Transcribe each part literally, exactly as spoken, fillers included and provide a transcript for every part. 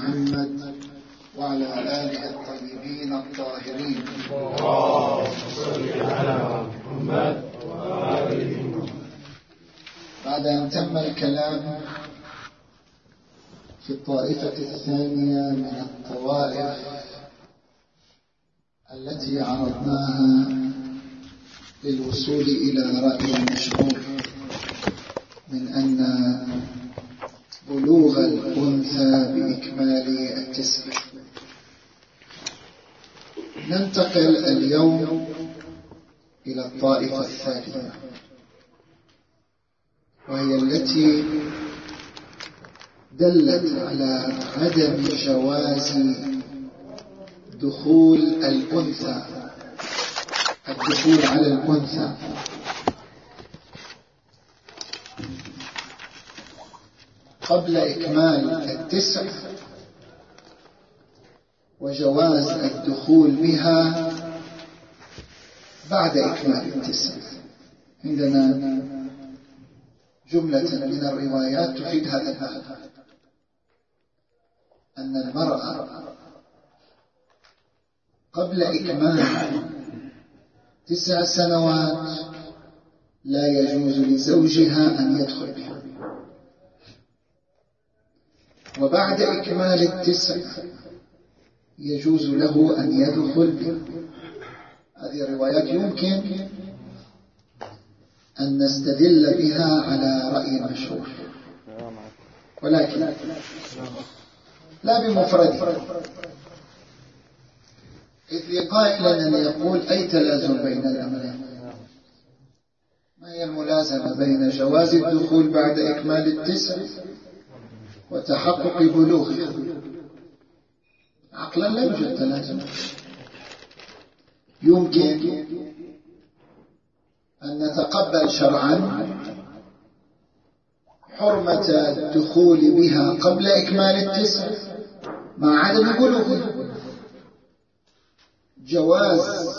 محمد وعلى آله الطيبين الطاهرين. اللهم صل على محمد وآله محمد. بعد أن تم الكلام في الطائفة الثانية من الطوائف التي عرضناها للوصول إلى رأي مشهور من أن بلوغ الأنثى بإكمال التسع، ننتقل اليوم إلى الطائفة الثالثة، وهي التي دلت على عدم جواز دخول الأنثى الدخول على الأنثى قبل إكمال التسع، وجواز الدخول بها بعد إكمال التسع. عندنا جملة من الروايات تفيد هذا المعنى، أن المرأة قبل إكمال تسع سنوات لا يجوز لزوجها أن يدخل بها، وبعد إكمال التسع يجوز له أن يدخل بها. هذه الروايات يمكن أن نستدل بها على رأي مشهور، ولكن لا بمفرده، إذ قائلا أن يقول أي تلازم بين الأمرين. ما هي الملازمة بين جواز الدخول بعد إكمال التسع وتحقق بلوغها؟ عقلا لا يوجد تلازم. يمكن أن نتقبل شرعا حرمة الدخول بها قبل إكمال التسع مع عدم بلوغها، جواز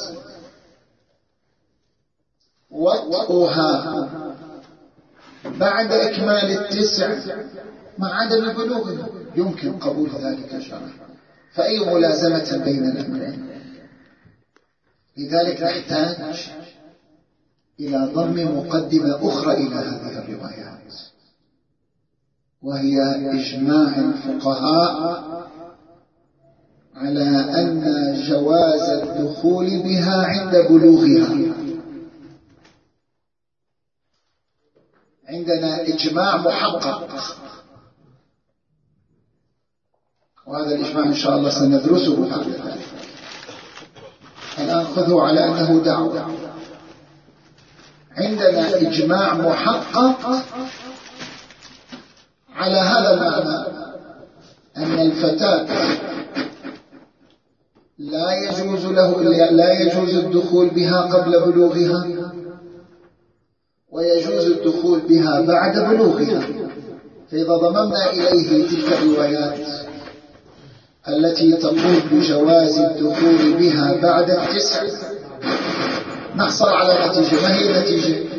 وطئها بعد إكمال التسع مع عدم بلوغها، يمكن قبول ذلك شرعا. فأي ملازمة بين الأمرين؟ لذلك نحتاج إلى ضم مقدمة أخرى إلى هذه الروايات، وهي إجماع الفقهاء على أن جواز الدخول بها عند بلوغها. عندنا إجماع محقق، وهذا الإجماع إن شاء الله سندرسه بعد ذلك. الآن خذوا على أنه دعوة. عندنا إجماع محقق على هذا المعنى، أن الفتاة لا يجوز له لا يجوز الدخول بها قبل بلوغها، ويجوز الدخول بها بعد بلوغها. فإذا ضممنا إليه تلك الروايات التي تقول بجواز الدخول بها بعد التسع، نحصل على نتيجة. ما هي النتيجة؟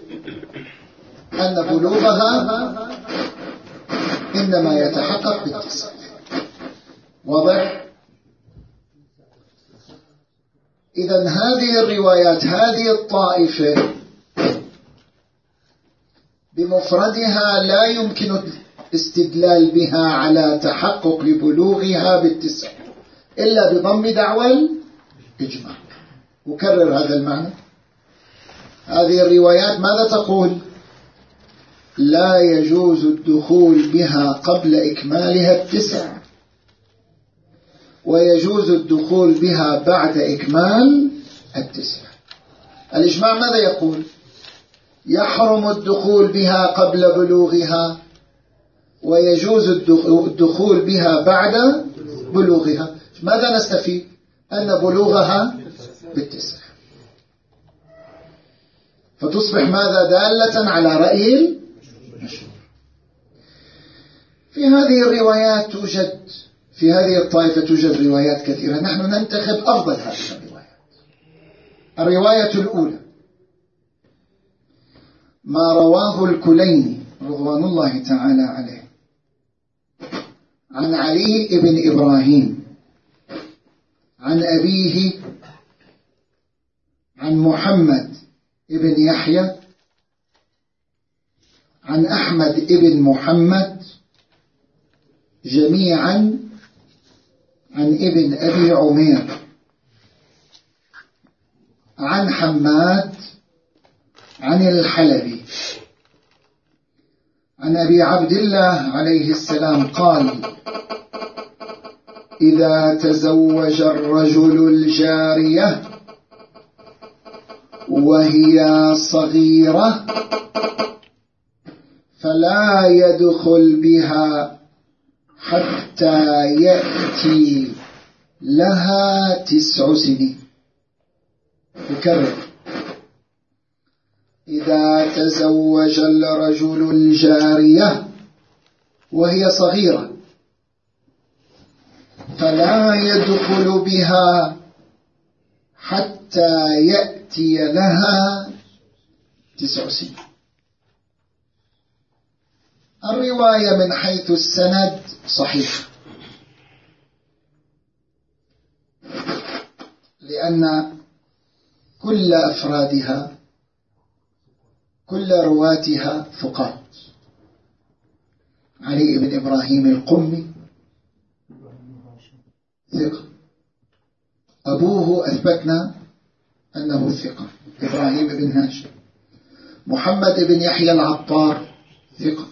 أن بلوغها إنما يتحقق بالتسع. واضح؟ إذن هذه الروايات، هذه الطائفة بمفردها لا يمكن الاستدلال بها على تحقق بلوغها بالتسع إلا بضم دعوى الإجماع. أكرر هذا المعنى. هذه الروايات ماذا تقول؟ لا يجوز الدخول بها قبل إكمالها التسع، ويجوز الدخول بها بعد إكمال التسع. الإجماع ماذا يقول؟ يحرم الدخول بها قبل بلوغها، ويجوز الدخول بها بعد بلوغها. ماذا نستفيد؟ أن بلوغها بالتسع، فتصبح ماذا؟ دالة على رأي المشهور. في هذه الروايات توجد في هذه الطائفة توجد روايات كثيرة، نحن ننتخب أفضل هذه الروايات. الرواية الأولى ما رواه الكليني رضوان الله تعالى عليه عن علي بن إبراهيم عن أبيه عن محمد بن يحيى عن أحمد بن محمد جميعا عن ابن أبي عمير عن حماد عن الحلبي عن أبي عبد الله عليه السلام قال: إذا تزوج الرجل الجارية وهي صغيرة فلا يدخل بها حتى يأتي لها تسع سنين. يكرر: إذا تزوج الرجل الجارية وهي صغيرة فلا يدخل بها حتى يأتي لها تسع سنين. الرواية من حيث السند صحيحة، لأن كل أفرادها كل رواتها ثقات. علي بن إبراهيم القمي ثقة، أبوه أثبتنا أنه ثقة إبراهيم بن هاشم. محمد بن يحيى العطار ثقة.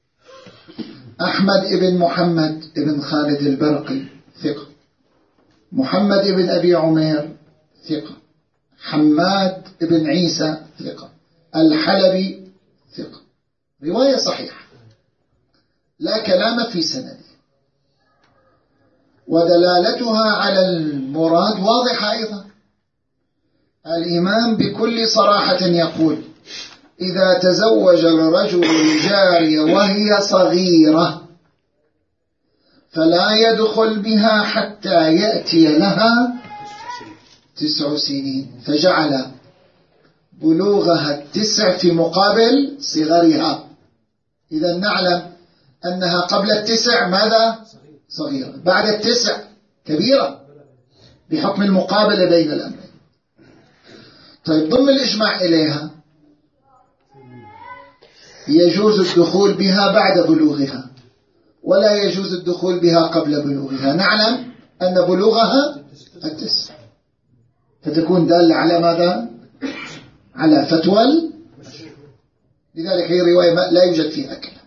أحمد بن محمد بن خالد البرقي ثقة. محمد بن أبي عمير ثقة. حماد بن عيسى ثقة. الحلبي ثقة. رواية صحيحة لا كلام في سنده، ودلالتها على المراد واضحة أيضا. الإمام بكل صراحة يقول: إذا تزوج الرجل الجارية وهي صغيرة فلا يدخل بها حتى يأتي لها تسع سنين، فجعل بلوغها التسع في مقابل صغرها. إذا نعلم أنها قبل التسع ماذا؟ صغيرة، بعد التسع كبيرة بحكم المقابلة بين الأمرين. طيب، ضمن الإجماع إليها يجوز الدخول بها بعد بلوغها ولا يجوز الدخول بها قبل بلوغها. نعلم أن بلوغها التسع، فتكون دالة على ماذا؟ على فتوى. لذلك هي رواية لا يوجد فيها كلام.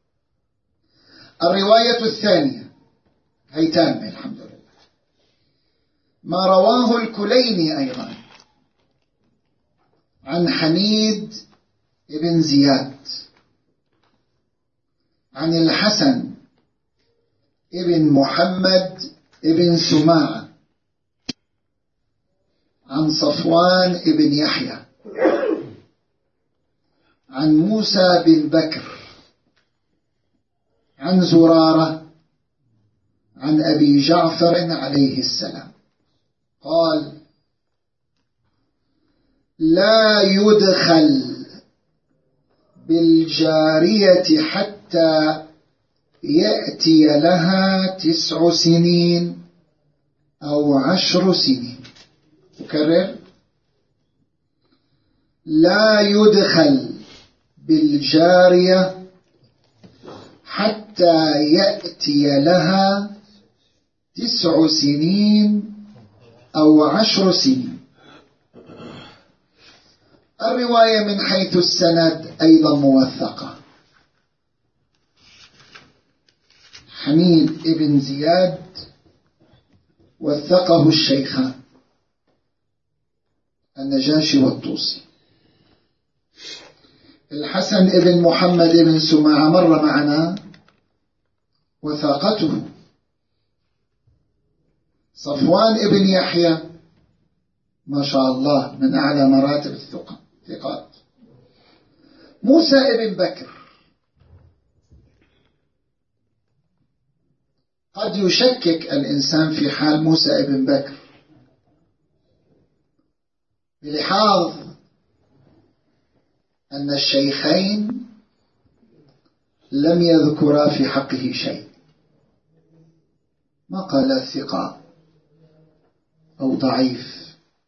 الرواية الثانية هي تامة الحمد لله، ما رواه الكليني أيضا عن حميد بن زياد عن الحسن ابن محمد ابن سماعة عن صفوان ابن يحيى عن موسى بن بكر عن زرارة عن أبي جعفر عليه السلام قال: لا يدخل بالجارية حتى يأتي لها تسع سنين أو عشر سنين. أكرر: لا يدخل بالجارية حتى يأتي لها تسع سنين أو عشر سنين. الرواية من حيث السند أيضا موثقة. حميد بن زياد وثقه الشيخان النجاشي والطوسي. الحسن بن محمد بن سماعة مر معنا وثاقته. صفوان بن يحيى ما شاء الله من أعلى مراتب الثقات. موسى بن بكر قد يشكك الإنسان في حال موسى بن بكر بلحاظ أن الشيخين لم يذكرا في حقه شيء، ما قال ثقة أو ضعيف.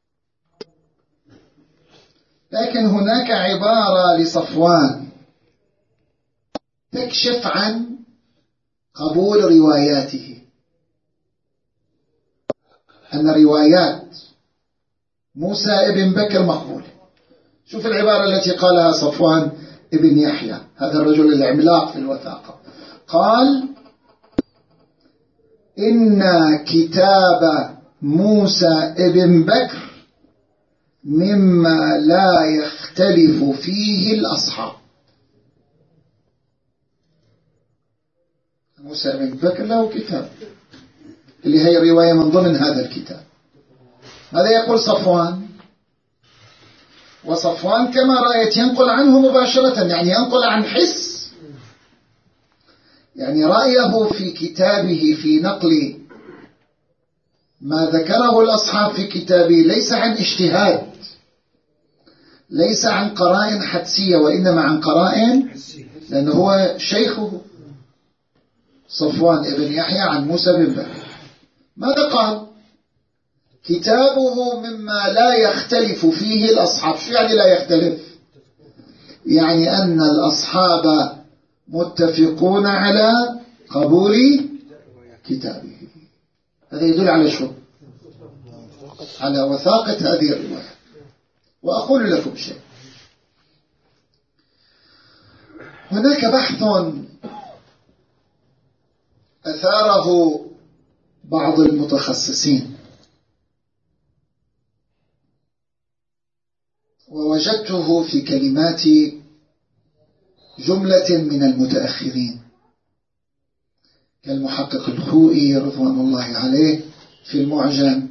لكن هناك عبارة لصفوان تكشف عن قبول رواياته، أن روايات موسى ابن بكر مقبولة. شوف العبارة التي قالها صفوان ابن يحيى، هذا الرجل العملاق في الوثاقة، قال: إن كتاب موسى ابن بكر مما لا يختلف فيه الأصحاب. موسى ابن بكر له كتاب اللي هي رواية من ضمن هذا الكتاب. هذا يقول صفوان، وصفوان كما رأيت ينقل عنه مباشرة، يعني ينقل عن حس، يعني رأيه في كتابه في نقل ما ذكره الأصحاب في كتابه ليس عن اجتهاد، ليس عن قرائن حدسية، وإنما عن قرائن، لأنه هو شيخه صفوان ابن يحيى عن موسى بن بكر. ماذا قال؟ كتابه مما لا يختلف فيه الأصحاب. شو يعني لا يختلف؟ يعني أن الأصحاب متفقون على قبول كتابه. هذا يدل على شو؟ على وثاقة هذه الرواية. وأقول لكم شيء، هناك بحث أثاره بعض المتخصصين، ووجدته في كلمات جملة من المتأخرين كالمحقق الخوئي رضوان الله عليه في المعجم،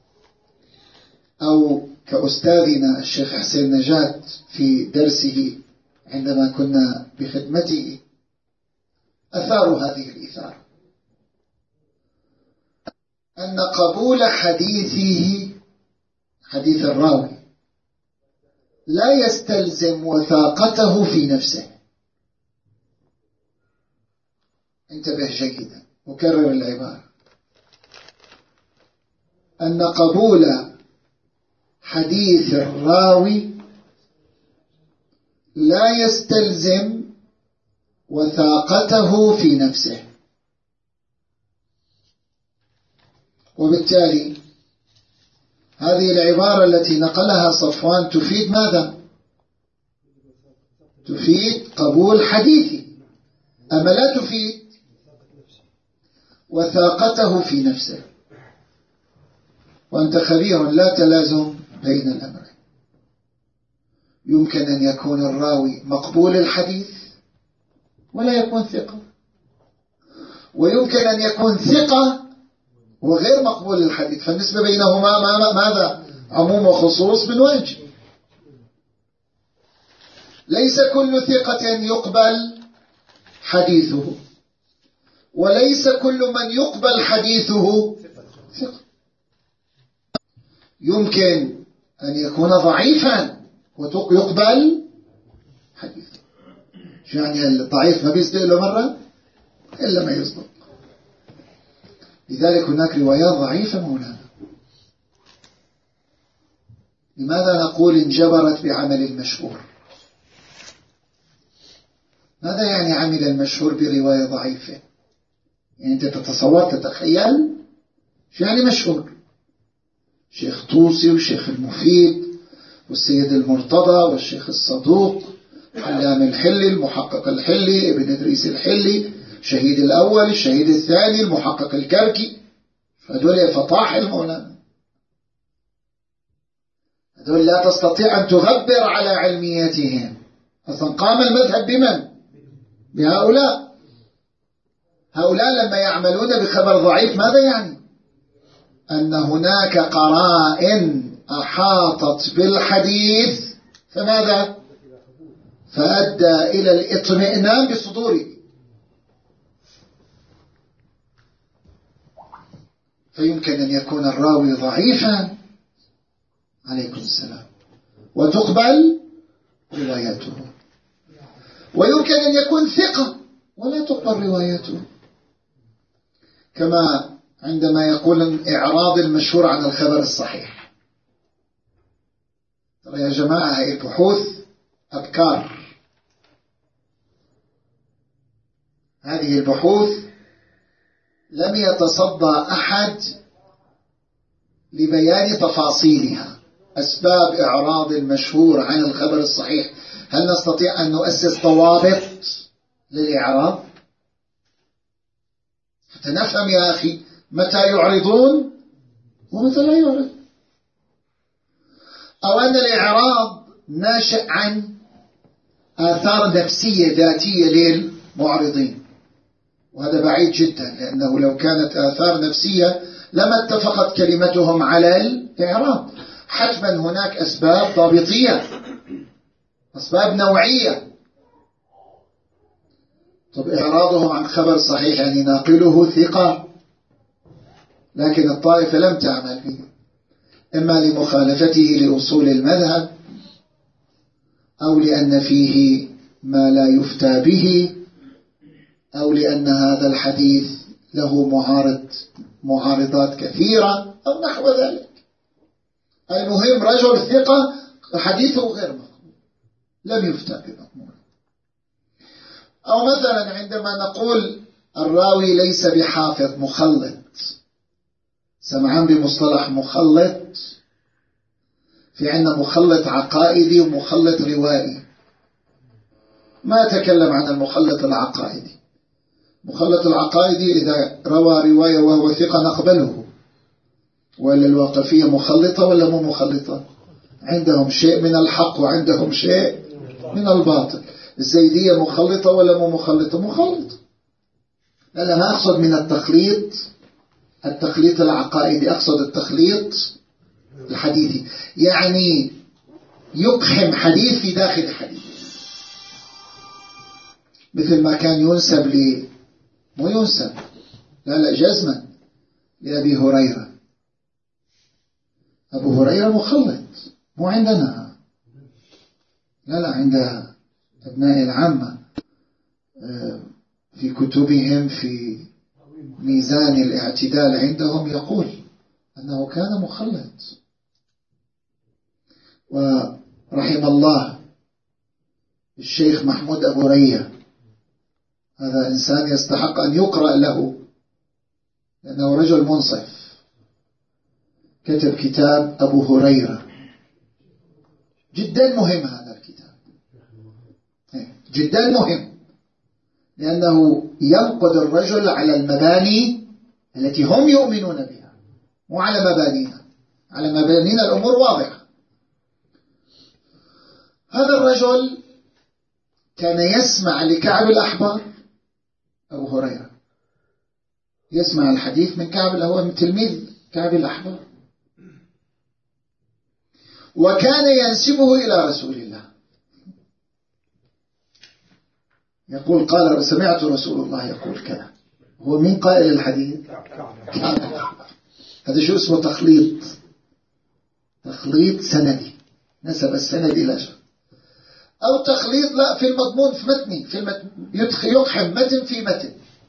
أو كأستاذنا الشيخ حسين نجاة في درسه عندما كنا بخدمته، أثاروا هذه الإثارة، أن قبول حديثه، حديث الراوي، لا يستلزم وثاقته في نفسه. انتبه جيدا، أكرر العبارة، أن قبول حديث الراوي لا يستلزم وثاقته في نفسه. وبالتالي هذه العبارة التي نقلها صفوان تفيد ماذا؟ تفيد قبول حديثه، أما لا تفيد وثاقته في نفسه. وأنت خبير لا تلازم بين الأمرين. يمكن أن يكون الراوي مقبول الحديث ولا يكون ثقة، ويمكن أن يكون ثقة وغير مقبول الحديث، فالنسبة بينهما ماذا؟ عموم وخصوص من وجه. ليس كل ثقة يقبل حديثه، وليس كل من يقبل حديثه ثقة. يمكن أن يكون ضعيفا ويقبل حديثه. شو يعني الضعيف ما بيصدق له مرة إلا ما يصدق؟ لذلك هناك روايات ضعيفة مولانا. لماذا نقول انجبرت بعمل المشهور؟ ماذا يعني عمل المشهور برواية ضعيفة؟ يعني أنت تتصور تتخيل شو يعني مشهور؟ شيخ طوسي والشيخ المفيد والسيد المرتضى والشيخ الصدوق، علام الحلي، المحقق الحلي، ابن إدريس الحلي، شهيد الأول، الشهيد الثاني، المحقق الكركي، هذول فطاحل مولانا، هذول لا تستطيع أن تغبر على علميتهم. أصلا قام المذهب بمن؟ بهؤلاء. هؤلاء لما يعملون بخبر ضعيف ماذا يعني؟ أن هناك قرائن أحاطت بالحديث فماذا؟ فأدى إلى الإطمئنان بصدوره. فيمكن أن يكون الراوي ضعيفا، عليكم السلام، وتقبل روايته، ويمكن أن يكون ثقة ولا تقبل روايته، كما عندما يقول إعراض المشهور عن الخبر الصحيح. ترى يا جماعة هي بحوث أبكار، هذه البحوث لم يتصدى أحد لبيان تفاصيلها. أسباب إعراض المشهور عن الخبر الصحيح، هل نستطيع أن نؤسس ضوابط للإعراض حتى نفهم يا أخي متى يعرضون ومتى لا يعرض؟ أو أن الإعراض ناشئ عن آثار نفسية ذاتية للمعرضين، وهذا بعيد جدا، لأنه لو كانت آثار نفسية لما اتفقت كلمتهم على الإعراض. حتما هناك أسباب ضابطية، أسباب نوعية. طب إعراضهم عن خبر صحيح يعني ناقله ثقة، لكن الطائفة لم تعمل به، إما لمخالفته لأصول المذهب، أو لأن فيه ما لا يفتى به، أو لأن هذا الحديث له معارض معارضات كثيرة أو نحو ذلك. المهم رجل ثقة حديثه غير مقبول، لم يفتى بمقبول. أو مثلا عندما نقول الراوي ليس بحافظ مخلط، سمعان بمصطلح مخلط، في عندنا مخلط عقائدي ومخلط روائي. ما تكلم عن المخلط العقائدي. مخلط العقائدي إذا روى رواية وهو ثقة نقبله، ولا الوقفية مخلطة ولا مو مخلطة؟ عندهم شيء من الحق وعندهم شيء من الباطل. الزيدية مخلطة ولا مو مخلطة؟ مخلطة. لا ما أقصد من التخليط التخليط العقائدي، أقصد التخليط الحديثي، يعني يقحم حديث في داخل حديث، مثل ما كان ينسب لي مو ينسب لا لا جزما لأبي هريرة. أبو هريرة مخلط، مو عندنا، لا لا عند أبناء العامة في كتبهم في ميزان الاعتدال عندهم يقول أنه كان مخلط. ورحم الله الشيخ محمود أبو ريا، هذا إنسان يستحق أن يقرأ له لأنه رجل منصف، كتب كتاب أبو هريرة، جدا مهم هذا الكتاب، جدا مهم، لأنه ينقد الرجل على المباني التي هم يؤمنون بها، مو على مبانينا. على مبانينا الأمور واضحة. هذا الرجل كان يسمع لكعب الأحبار، أبو هريرة يسمع الحديث من كعب، هو تلميذ كعب الأحبار، وكان ينسبه إلى رسول الله، يقول قال سمعت رسول الله يقول كذا. هو مين قائل الحديث؟ هذا شو اسمه؟ تخليط، تخليط سندي، نسب السند إلى شيء. أو تخليط لا في المضمون، في متني، في المتن يقحم متن في متن،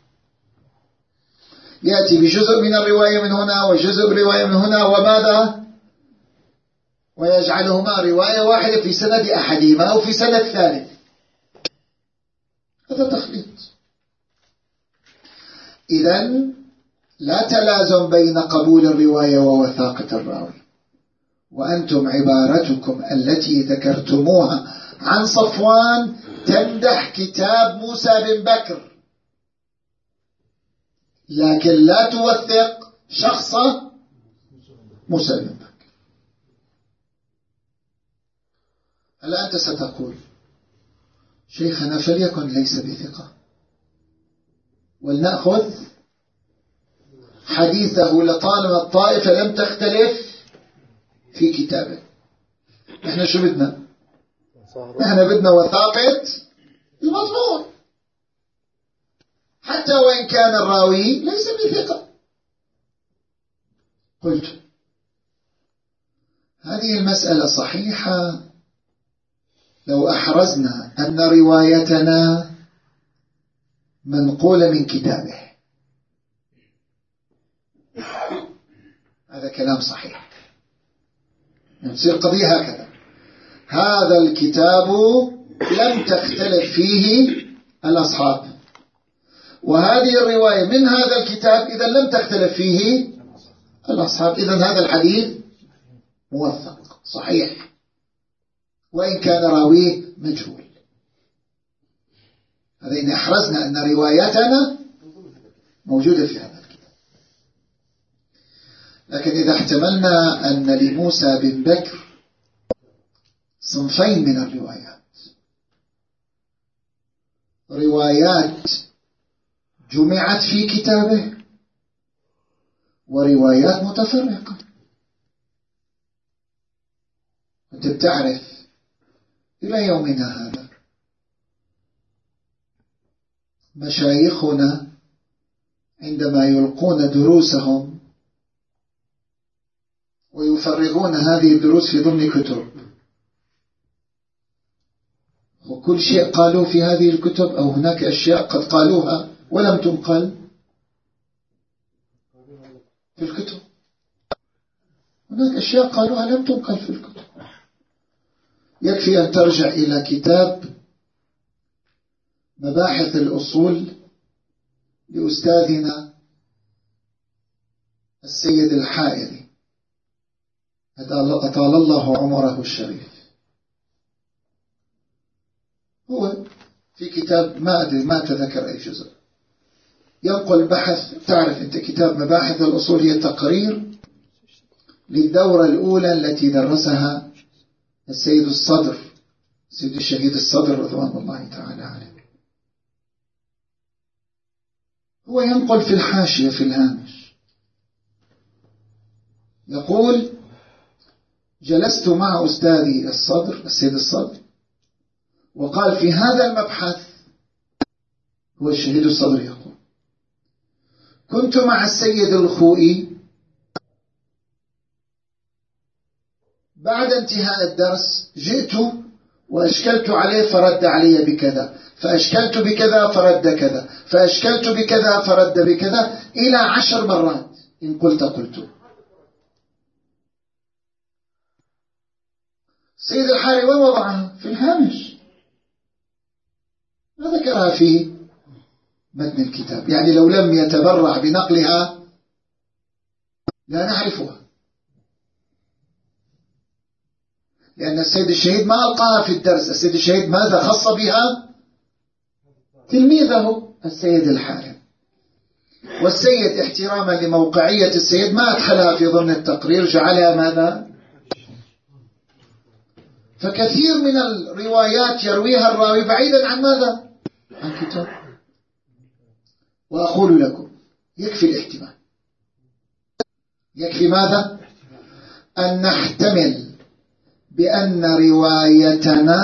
يأتي بجزء من الرواية من هنا وجزء رواية من هنا، وماذا؟ ويجعلهما رواية واحدة في سند أحدهما أو في سند ثالث. هذا تخليط. إذن لا تلازم بين قبول الرواية ووثاقة الراوي. وأنتم عبارتكم التي ذكرتموها عن صفوان تمدح كتاب موسى بن بكر، لكن لا توثق شخص موسى بن بكر. هلا أنت ستقول شيخنا فليكن ليس بثقة، ولنأخذ حديثه لطالما الطائفة لم تختلف في كتابه. نحن شو بدنا؟ نحن بدنا وثاقة المضمون، حتى وإن كان الراوي ليس بثقة. قلت هذه المسألة صحيحة لو أحرزنا أن روايتنا منقولة من كتابه، هذا كلام صحيح. تصير قضية هكذا: هذا الكتاب لم تختلف فيه الأصحاب، وهذه الرواية من هذا الكتاب إذا لم تختلف فيه الأصحاب، إذن هذا الحديث موثق صحيح وإن كان راويه مجهول. هذا إن أحرزنا أن رواياتنا موجودة في هذا الكتاب. لكن إذا احتملنا أن لموسى بن بكر صنفين من الروايات: روايات جمعت في كتابه وروايات متفرقة. أنت بتعرف إلى يومنا هذا مشايخنا عندما يلقون دروسهم ويفرغون هذه الدروس في ضمن كتب، وكل شيء قالوا في هذه الكتب أو هناك أشياء قد قالوها ولم تنقل في الكتب، هناك أشياء قالوها لم تنقل في الكتب. يكفي أن ترجع إلى كتاب مباحث الأصول لأستاذنا السيد الحائري أطال الله عمره الشريف. هو في كتاب ما أدري ما تذكر أي جزء ينقل بحث. تعرف أنت كتاب مباحث الأصول هي تقرير للدورة الأولى التي درسها السيد الصدر، السيد الشهيد الصدر رضوان الله تعالى عليه. هو ينقل في الحاشية في الهامش يقول: جلست مع أستاذي الصدر السيد الصدر وقال في هذا المبحث، هو الشهيد الصدر يقول: كنت مع السيد الخوئي بعد انتهاء الدرس، جئت وأشكلت عليه فرد علي بكذا، فأشكلت بكذا فرد كذا، فأشكلت بكذا فرد بكذا، إلى عشر مرات إن قلت قلت. السيد الحاري وين وضعها؟ في الهامش، ما ذكرها في متن الكتاب. يعني لو لم يتبرع بنقلها لا نعرفها، لأن السيد الشهيد ما ألقاها في الدرس. السيد الشهيد ماذا خص بها؟ تلميذه السيد الحارم. والسيد احتراما لموقعية السيد ما أدخلها في ضمن التقرير، جعلها ماذا؟ فكثير من الروايات يرويها الراوي بعيدا عن ماذا؟ عن كتاب. وأقول لكم يكفي الاحتمال، يكفي ماذا؟ أن نحتمل بأن روايتنا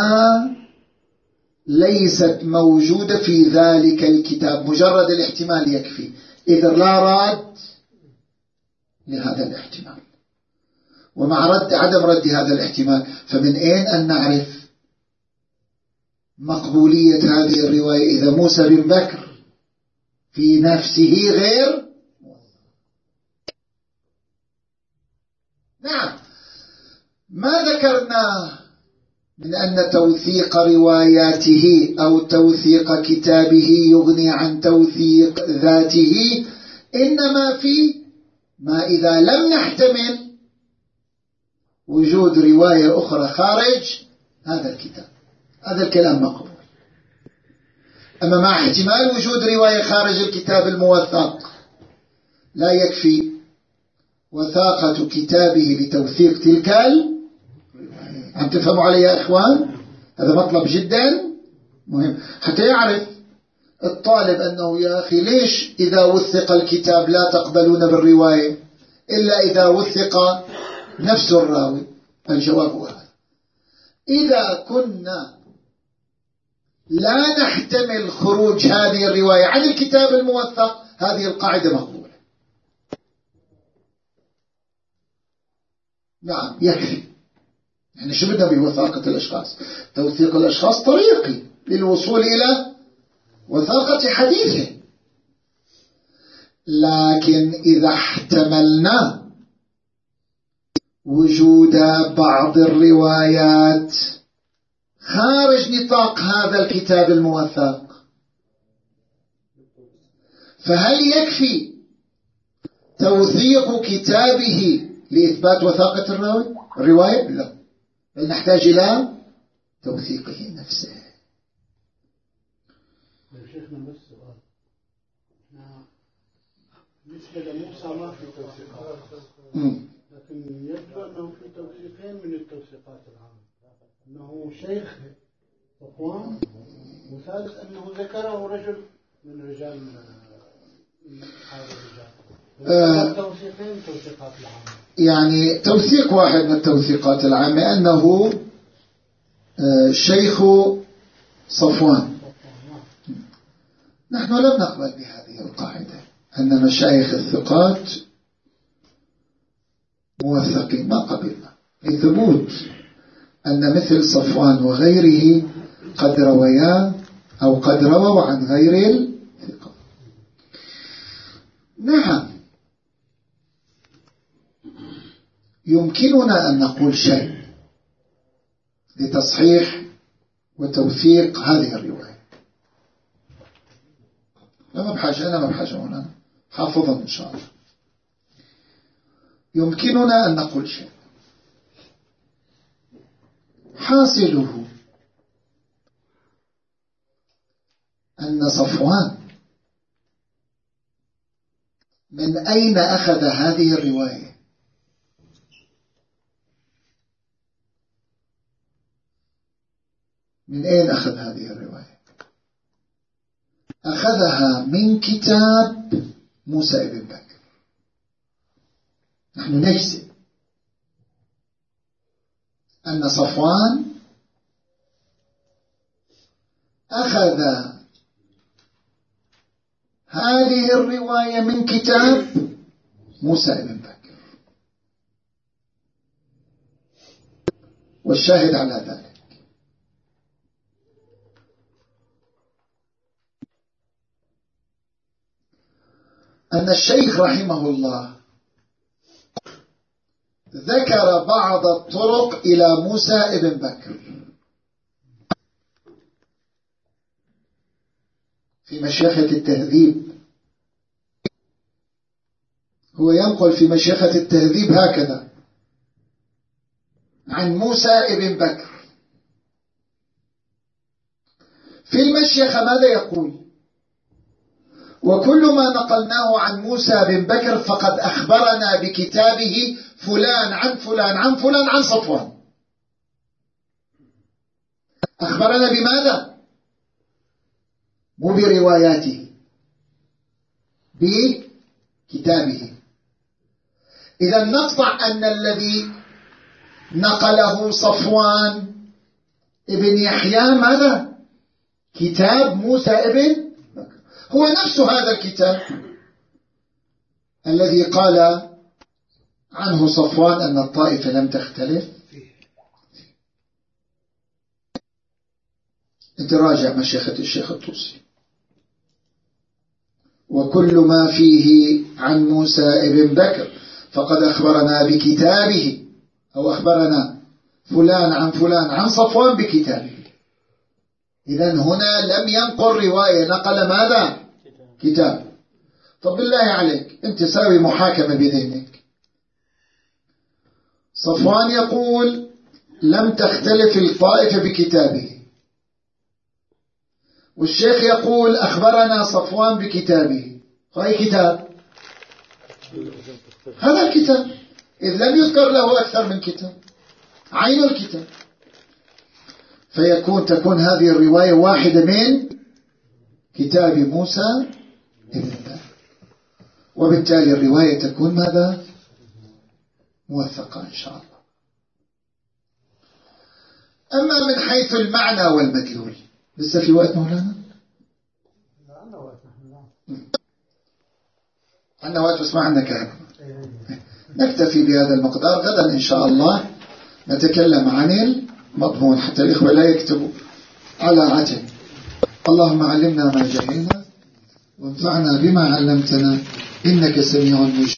ليست موجودة في ذلك الكتاب. مجرد الاحتمال يكفي، إذا لا راد لهذا الاحتمال. ومع رد عدم رد هذا الاحتمال، فمن أين أن نعرف مقبولية هذه الرواية إذا موسى بن بكر في نفسه غير؟ نعم، ما ذكرنا من أن توثيق رواياته أو توثيق كتابه يغني عن توثيق ذاته، إنما في ما إذا لم نحتمل وجود رواية أخرى خارج هذا الكتاب، هذا الكلام مقبول. أما مع احتمال وجود رواية خارج الكتاب الموثق لا يكفي وثاقة كتابه لتوثيق تلك الرواية. عم تفهموا علي يا إخوان؟ هذا مطلب جدا مهم حتى يعرف الطالب أنه يا أخي ليش إذا وثق الكتاب لا تقبلون بالرواية إلا إذا وثق نفس الراوي؟ الجواب هو هذا: إذا كنا لا نحتمل خروج هذه الرواية عن الكتاب الموثق، هذه القاعدة مقبولة. نعم يكفي. يعني شو بدنا بوثاقة الأشخاص؟ توثيق الأشخاص طريقي للوصول إلى وثاقة حديثه. لكن إذا احتملنا، وجود بعض الروايات خارج نطاق هذا الكتاب الموثق، فهل يكفي توثيق كتابه لإثبات وثاقة الرواية؟ لا، بل نحتاج إلى توثيقه نفسه. شيخنا بس سؤال، بالنسبة لموسى ما في توثيقات، لكن يبدو أنه في توثيقين من التوثيقات العامة، أنه شيخ صفوان، وثالث أنه ذكره رجل من رجال هذا الرجال. توثيقين توثيقات العامة، يعني توثيق واحد من التوثيقات العامة أنه شيخ صفوان. نحن لم نقبل بهذه القاعدة أن مشايخ الثقات موثقين، ما قبلنا لثبوت أن مثل صفوان وغيره قد رويا أو قد رووا عن غير الثقة. نعم، يمكننا أن نقول شيء لتصحيح وتوثيق هذه الرواية. لا بحاجة، أنا ما بحاجة هنا حافظا إن شاء الله. يمكننا أن نقول شيء حاصله أن صفوان من أين أخذ هذه الرواية؟ من أين أخذ هذه الرواية؟ أخذها من كتاب موسى ابن بكر. نحن نجزم أن صفوان أخذ هذه الرواية من كتاب موسى ابن بكر، والشاهد على ذلك أن الشيخ رحمه الله ذكر بعض الطرق إلى موسى ابن بكر في مشيخة التهذيب. هو ينقل في مشيخة التهذيب هكذا عن موسى ابن بكر. في المشيخة ماذا يقول؟ وكل ما نقلناه عن موسى بن بكر فقد أخبرنا بكتابه فلان عن فلان عن فلان عن صفوان. أخبرنا بماذا؟ مو برواياته، بكتابه. إذا نقطع أن الذي نقله صفوان ابن يحيى ماذا؟ كتاب موسى ابن بكر، هو نفس هذا الكتاب الذي قال عنه صفوان أن الطائفة لم تختلف. انت راجع مشيخة الشيخ الطوسي. وكل ما فيه عن موسى ابن بكر فقد أخبرنا بكتابه، أو أخبرنا فلان عن فلان عن صفوان بكتابه. إذن هنا لم ينقل رواية، نقل ماذا؟ كتاب. طب بالله عليك أنت ساوي محاكمة بذهنك. صفوان يقول لم تختلف الطائفة بكتابه، والشيخ يقول أخبرنا صفوان بكتابه. فأي كتاب؟ هذا الكتاب، إذ لم يذكر له أكثر من كتاب، عين الكتاب. فيكون تكون هذه الرواية واحدة من كتاب موسى ابن بكر، وبالتالي الرواية تكون ماذا؟ موثقة إن شاء الله. أما من حيث المعنى والمدلول، لسه في وقت مولانا؟ عندنا وقت بس ما عندنا كلام. نكتفي بهذا المقدار. غدا إن شاء الله نتكلم عن المضمون حتى الإخوة لا يكتبوا على عتب. اللهم علمنا ما جهلنا وانفعنا بما علمتنا إنك سميع مجيب.